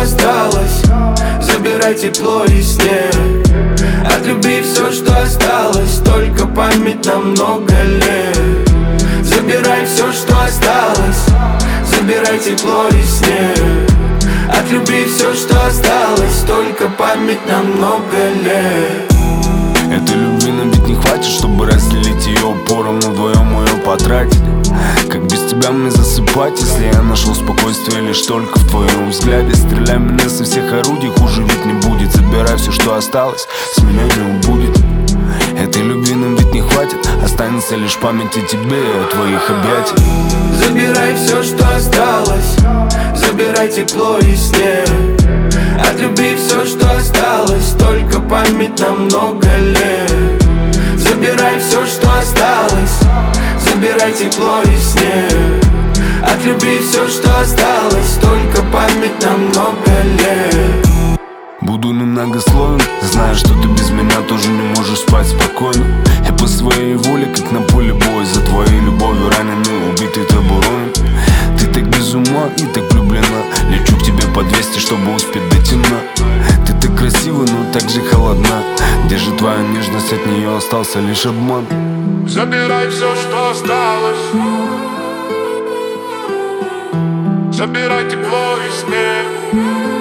осталось. Забирай тепло и снег. От любви все, что осталось, только память на много лет. Забирай все, что осталось. Забирай тепло и снег. От любви все, что осталось, только память на много лет. Этой любви нам ведь не хватит, чтобы разделить ее поровну, вдвоем ее потратить. Как без тебя мне засыпать, если я нашел спокойствие лишь только в твоем взгляде? Стреляй меня со всех орудий, хуже ведь не будет. Забирай все, что осталось, с меня не убудет. Этой любви нам ведь не хватит, останется лишь память о тебе и о твоих объятиях. Забирай все, что осталось. Забирай тепло и снег. От любви все, что осталось, только память на много лет. Забирай все, что осталось. Забирай тепло и снег. От любви все, что осталось, только память на много лет. Буду немногословен, зная, что ты без меня тоже не можешь спать спокойно. Я по своей воле, как на поле боя, за твоей любовью раненый, убитый тобой. Ты так без ума и так влюблена. Лечу к тебе по 200, чтобы успеть до темна. Ты так красива, но так же холодна. Где же твоя нежность, от нее остался лишь обман. Забирай все, что осталось. Забирай тепло и снег.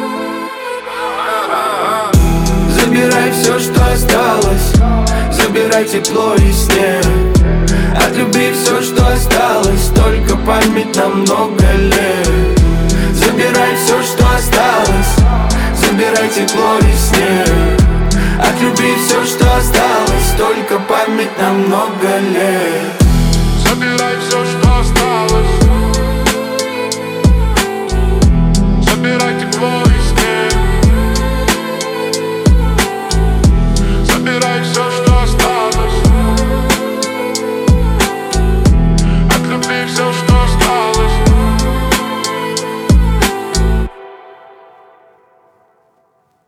Забирай все, что осталось. Забирай тепло и снег. От любви все, что осталось, только память на много лет. Забирай все, что осталось. Забирай тепло и снег. От любви все, что осталось, только память на много лет. Забирай все,